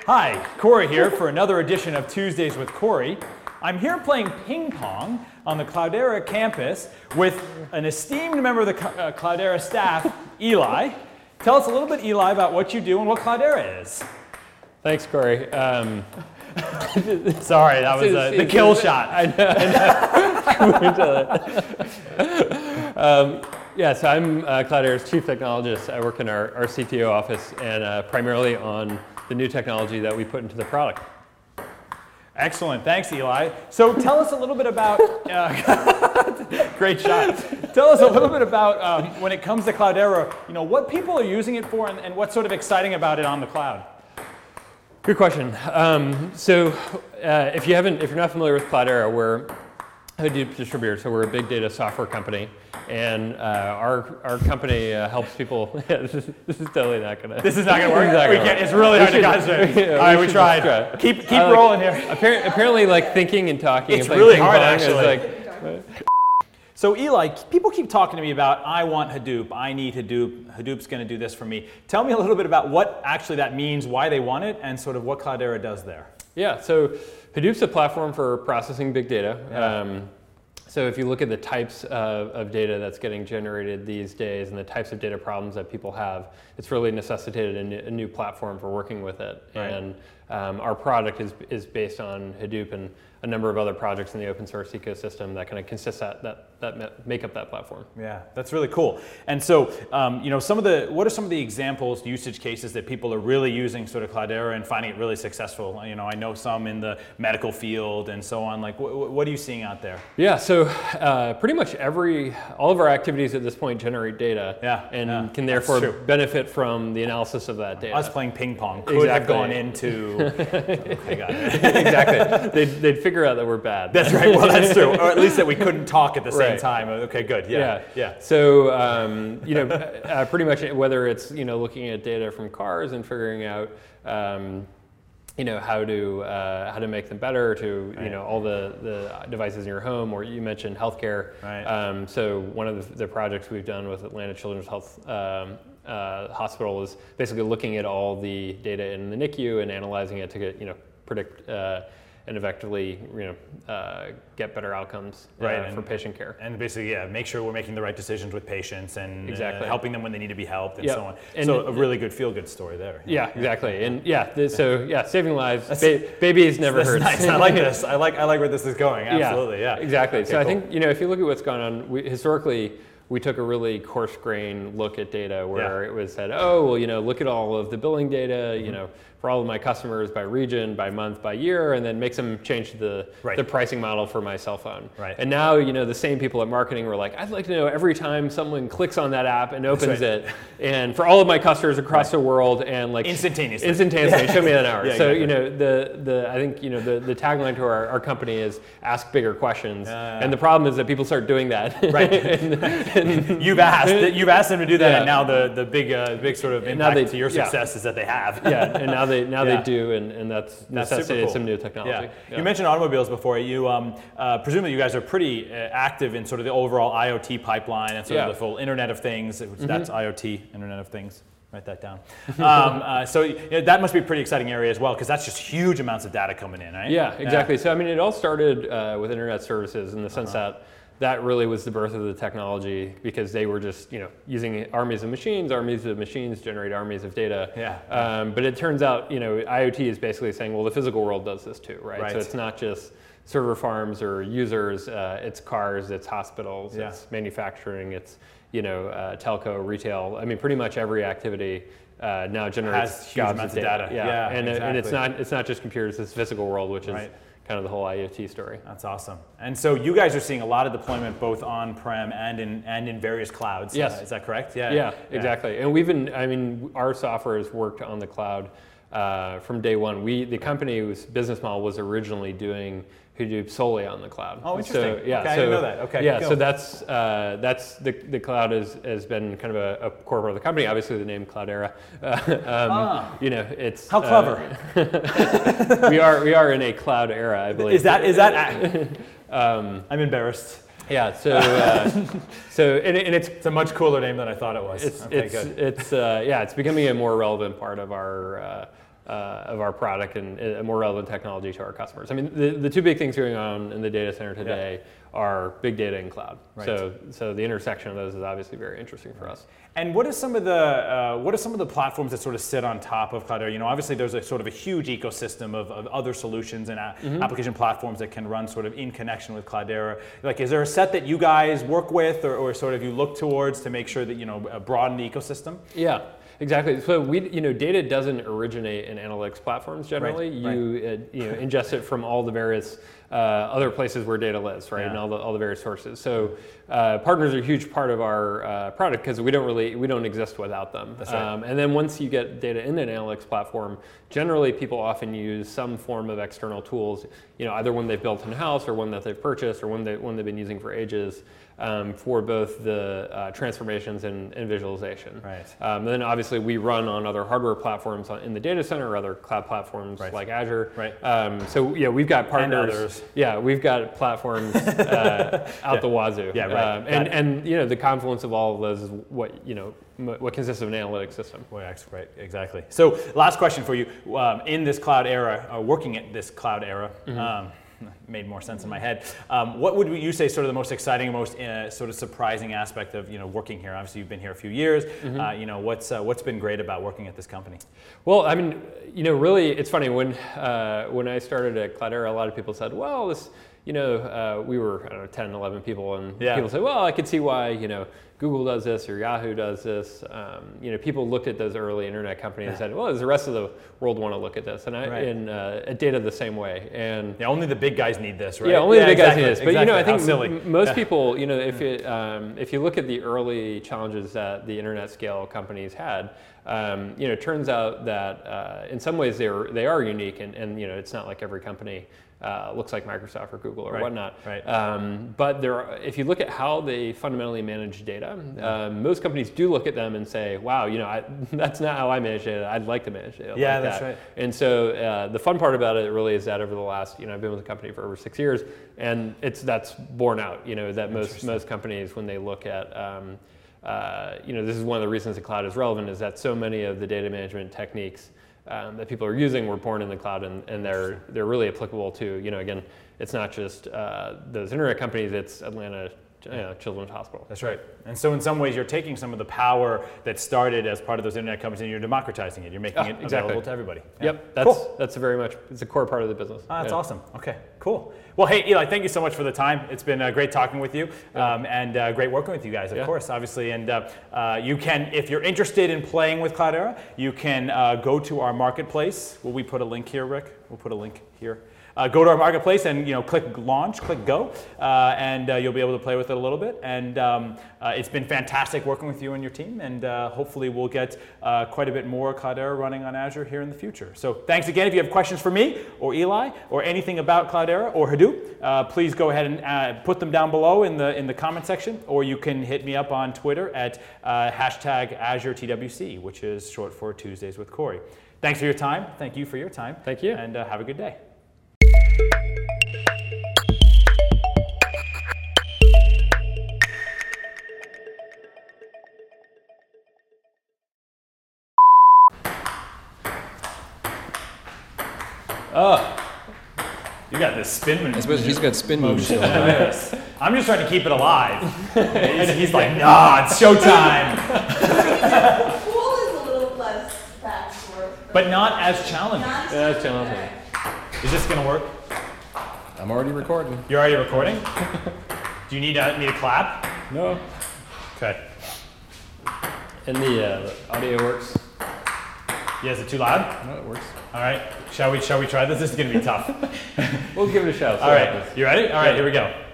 Hi, Corey here for another edition of Tuesdays with Corey. I'm here playing ping pong on the Cloudera campus with an esteemed member of the Cloudera staff, Eli. Tell us a little bit, Eli, about what you do and what Cloudera is. Thanks, Corey. Sorry, that was the kill shot. I know. Yeah, so I'm Cloudera's chief technologist. I work in our CTO office and primarily on the new technology that we put into the product. Excellent, thanks, Eli. So tell us a little bit about, great shot. Tell us a little bit about when it comes to Cloudera, what people are using it for and what's sort of exciting about it on the cloud. Good question. If you're not familiar with Cloudera, we're a Hadoop distributor, so we're a big data software company, and our company helps people. This is totally not gonna. This is not gonna work. It's really hard to concentrate. All right, we tried. Keep rolling here. Apparently, like thinking and talking. It's really hard, actually. So Eli, people keep talking to me about, I want Hadoop, I need Hadoop, Hadoop's going to do this for me. Tell me a little bit about what actually that means, why they want it, and sort of what Cloudera does there. Yeah, so Hadoop's a platform for processing big data. Yeah. So if you look at the types of data that's getting generated these days and the types of data problems that people have, it's really necessitated a new platform for working with it. Right. And our product is based on Hadoop and a number of other projects in the open source ecosystem that kind of consist that make up that platform. Yeah, that's really cool. And so, what are some of the examples, usage cases that people are really using sort of Cloudera and finding it really successful? I know some in the medical field and so on. Like, what are you seeing out there? Yeah, so pretty much all of our activities at this point generate data, and can therefore benefit from the analysis of that data. Us playing ping pong could have gone into. Okay, got it. Exactly. They'd figure out that we're bad. That's right. Well, that's true. Or at least that we couldn't talk at the same time. Okay, good. Yeah. So pretty much whether it's looking at data from cars and figuring out how to make them better to all the devices in your home, or you mentioned healthcare. Right. So one of the projects we've done with Atlanta Children's Health Hospital is basically looking at all the data in the NICU and analyzing it to predict and effectively get better outcomes for patient care. And basically, make sure we're making the right decisions with patients and helping them when they need to be helped and so on. And so a really good feel-good story there. Yeah, exactly. And saving lives, babies never hurts. Nice. I like this. I like where this is going. Absolutely, yeah. Exactly. Okay, so cool. I think, if you look at what's gone on, historically, we took a really coarse-grained look at data where it was said, look at all of the billing data, for all of my customers by region, by month, by year, and then make some change to the pricing model for my cell phone. Right. And now, the same people at marketing were like, I'd like to know every time someone clicks on that app and opens it, and for all of my customers across the world, and like instantaneoally, show me that hour. So exactly. I think the tagline to our company is ask bigger questions, and the problem is that people start doing that. Right. and you've asked them to do that, and now the big sort of impact to your success is that they have. And now they do, and that's necessitated some new technology. Yeah. You mentioned automobiles before. You presumably you guys are pretty active in sort of the overall IoT pipeline and sort of the full Internet of Things. That's IoT, Internet of Things. Write that down. So that must be a pretty exciting area as well, because that's just huge amounts of data coming in, right? Yeah, exactly. So it all started with Internet services in the sense that really was the birth of the technology, because they were just using armies of machines generate armies of data. Yeah. But it turns out IoT is basically saying, well, the physical world does this too, right? So it's not just server farms or users, it's cars, it's hospitals, it's manufacturing, it's telco, retail. I mean, pretty much every activity now generates huge amounts of data. Yeah. And it's not just computers, it's physical world, which is kind of the whole IoT story. That's awesome. And so you guys are seeing a lot of deployment both on-prem and in various clouds. Yes. Is that correct? Yeah, exactly. And our software has worked on the cloud from day one. The company's business model was originally doing Hadoop solely on the cloud. Oh, interesting. So, okay, I didn't know that. Okay. Yeah, so that's the cloud has been kind of a core part of the company. Obviously, the name Cloudera. It's how clever. we are in a cloud era, I believe. Is that? I'm embarrassed. Yeah. So it's a much cooler name than I thought it was. It's becoming a more relevant part of our our product and a more relevant technology to our customers. I mean, the two big things going on in the data center today are big data and cloud. Right. So the intersection of those is obviously very interesting for us. And what are some of the platforms that sort of sit on top of Cloudera? You know, obviously there's a sort of a huge ecosystem of other solutions and application platforms that can run sort of in connection with Cloudera. Like, is there a set that you guys work with, or sort of you look towards to make sure that, you know, broaden the ecosystem? Yeah. Exactly. So data doesn't originate in analytics platforms generally. Right. You ingest it from all the various other places where data lives, right, and all the various sources. So partners are a huge part of our product because we don't exist without them. That's right. And then once you get data in an analytics platform, generally people often use some form of external tools. You know, either one they've built in house or one that they've purchased or one they've been using for ages. For both the transformations and visualization. Right. And then obviously we run on other hardware platforms in the data center or other cloud platforms like Azure. Right. So yeah, we've got partners. And others. Yeah, we've got platforms out the wazoo. Yeah, right. And you know, the confluence of all of those is what consists of an analytics system. Right, exactly. So last question for you. In this cloud era, working at this cloud era, made more sense in my head. What would you say sort of the most exciting, most sort of surprising aspect of, you know, working here? Obviously, you've been here a few years. You know, what's been great about working at this company? Well, I mean, you know, really, it's funny when I started at Cloudera, a lot of people said, well, this, you know, we were, I don't know, 10, 11 people, and people said, well, I could see why, you know, Google does this or Yahoo does this. You know, people looked at those early internet companies and said, well, does the rest of the world want to look at this? And at Data the same way. And only the big guys need this, right? Yeah, only the big guys need this. But you know, I think most people, people, you know, if you look at the early challenges that the internet scale companies had, you know, it turns out that in some ways they are unique, and you know, it's not like every company looks like Microsoft or Google or whatnot. Right. But if you look at how they fundamentally manage data, most companies do look at them and say, wow, you know, that's not how I manage data. I'd like to manage data like that. That's right. And so the fun part about it really is that over the last, you know, I've been with the company for over 6 years, and that's borne out, you know, that most companies, when they look at, you know, this is one of the reasons the cloud is relevant, is that so many of the data management techniques that people are using were born in the cloud, and they're really applicable to, you know, again, it's not just those internet companies, it's Atlanta Children's Hospital. That's right. And so in some ways you're taking some of the power that started as part of those internet companies and you're democratizing it. You're making it available to everybody. Yep, that's very much, it's a core part of the business. That's awesome. Okay, cool. Well, hey, Eli, thank you so much for the time. It's been great talking with you and great working with you guys, of course, obviously. And you can, if you're interested in playing with Cloudera, you can go to our marketplace. Will we put a link here, Rick? We'll put a link here. Go to our marketplace and, you know, click launch, click go, and you'll be able to play with it a little bit. And it's been fantastic working with you and your team, and hopefully we'll get quite a bit more Cloudera running on Azure here in the future. So thanks again. If you have questions for me or Eli or anything about Cloudera or Hadoop, please go ahead and put them down below in the comment section, or you can hit me up on Twitter at #AzureTWC, which is short for Tuesdays with Corey. Thanks for your time. Thank you for your time. Thank you. And have a good day. Oh, you got this spin move. He's got spin moves. I'm just trying to keep it alive. He's like, nah, it's showtime. The pool is a little less fast work. But not as challenging. That's challenging. Is this going to work? I'm already recording. You're already recording? Do you need a clap? No. Okay. And the audio works? Yeah, is it too loud? No, it works. All right. Shall we try this? This is going to be tough. We'll give it a shot. All right. You ready? All right, here we go.